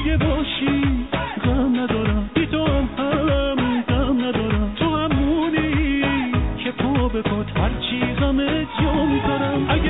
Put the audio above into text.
اگه باشی غم ندارم، بی تو هم غم ندارم. تو همونی که پا به پات هرچی غمت جا میذارم.